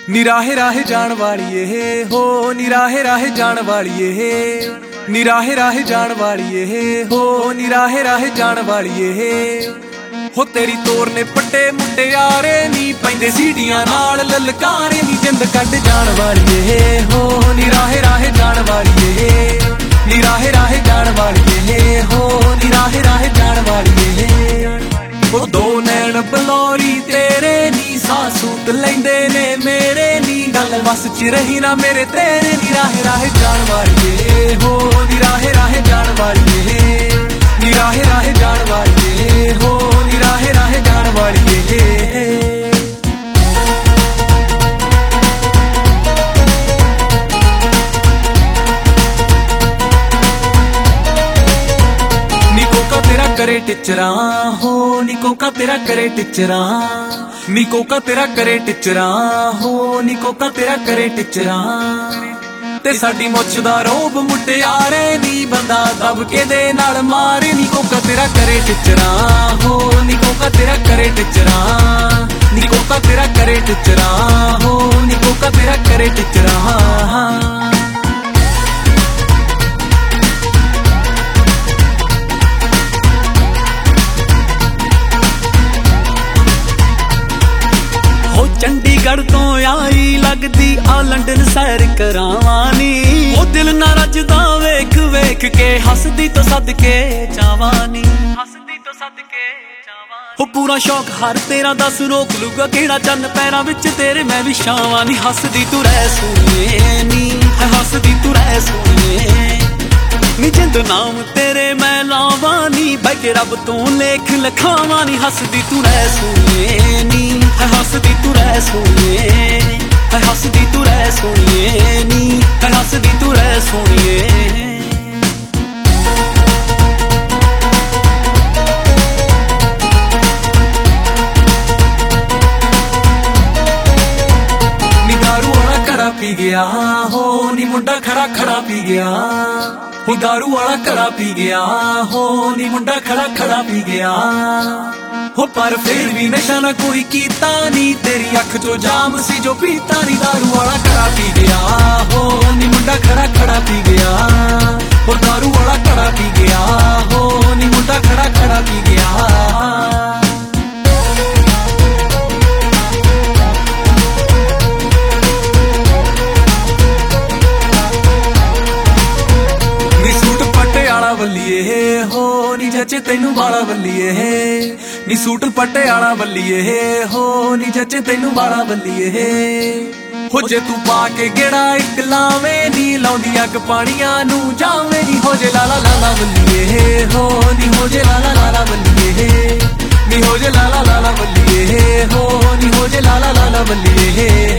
ਨੀ ਰਾਹੇ ਰਾਹੇ ਜਾਣ ਵਾਲੀ ਇਹ ਹੋ, ਨੀ ਰਾਹੇ ਰਾਹੇ ਜਾਣ ਵਾਲੀ ਇਹ, ਨੀ ਰਾਹੇ ਰਾਹੇ ਜਾਣ ਵਾਲੀ ਇਹ ਹੋ, ਨੀ ਰਾਹੇ ਰਾਹੇ ਜਾਣ ਵਾਲੀ ਇਹ ਹੋ। ਤੇਰੀ ਤੋਰ ਨੇ ਪੱਟੇ ਮੁਟਿਆਰੇ ਨੀ ਪੈਂਦੇ ਸੀੜੀਆਂ ਨਾਲ ਲਲਕਾਰੇ ਨੀ ਜਿੰਦ ਕੱਢ ਜਾਣ ਵਾਲੀ ਇਹ ਹੋ, ਨੀ ਰਾਹੇ ਰਾਹੇ ਜਾਣ ਵਾਲੀ ਇਹ, ਨੀ ਰਾਹੇ ਰਾਹੇ ਜਾਣ ਵਾਲੀ ਇਹ ਹੋ, ਨੀ ਰਾਹੇ ਰਾਹੇ ਜਾਣ ਵਾਲੀ ਇਹ। ਉਹ ਦੋ ਨੈਣ ਬਲੌਰੀ ਤੇਰੇ ਨੀ ਸਾਸੂਤ ਲੈਂਦੇ ਨੇ ਮੇਰੇ ਨੀ ਗੱਲ ਵਸ ਚ ਰਹੀ ਨਾ ਮੇਰੇ ਤੇਰੇ ਨੀ ਰਾਹੇ ਰਾਹੇ ਜਾਣ ਵਾਲੀ ਇਹ ਹੋ, ਨੀ ਰਾਹੇ ਰਾਹੇ ਜਾਣ ਵਾਲੀ ਇਹ, ਨੀ ਰਾਹੇ ਰਾਹੇ ਜਾਣ ਵਾਲੀ ਇਹ ਹੋ, ਨੀ ਰਾਹੇ ਰਾਹੇ ਜਾਣ ਵਾਲੀ ਇਹ। करे टिचरा हो नी कोका तेरा करे टिचरा, नी कोका तेरा करे टिचरा हो, नी कोका तेरा करे टिचरा। ते साडी मुछ दा रोब मुटियारे नी बंदा दब के दे नाल मारे नी कोका तेरा करे टिचरा हो, नी कोका तेरा करे टिचरा, नी कोका तेरा करे टिचरा हो, नी कोका तेरा करे टिचरा। चंडीगढ़ तो आई लगदी आ लंडन सैर करावानी, ओ दिल ना रजदा वेख वेख के हसदी तो सदके जावानी, हसदी तो सदके जावानी। ओ पूरा शौक हर तेरा दस रोक लूगा केड़ा चन्न पैरां विच तेरे मैं भी छावानी। हसदी तू रह सोनिए नी, हसदी तू रह सोनिए नी, जिंद नाम तेरे मैं लावानी, बह के रब तू लेख लखावानी। हसदी तू रह सोनिए नी, हसदी तू रह सोनिए, हसदी तू रह सोनिए नी, हसदी तू रह सोनिए। नी दारू वाला घड़ा पी गया हो, नी मुंडा खड़ा खड़ा पी गया हो, दारू वाला घड़ा पी गया हो, नी मुंडा खड़ा खड़ा पी गया हो। पर फिर भी नशा ना कोई कीता नी, तेरी अख चो जाम सी जो पीता नी। दारू वाला घड़ा पी गया हो, नी मुंडा खड़ा खड़ा पी गया हो, दारू वाला घड़ा पी गया हो, नी मुंडा खड़ा खड़ा पी गया। बल्लीए हो नी जचे तेनू बाला बल्लीए नी, सूट पट्टे आला बल्लीए हो नी जचे तेनू बाला बल्लीए हो। जे तू पा के गेड़ा इक लावे नी, लाउंदी अग पानियां नू जावे नी, हो जे लाला लाला बल्लीए हो नी, हो जे लाला लाला बल्लीए नी, हो जे लाला लाला बल्लीए हो नी, हो जे लाला लाला बल्लीए।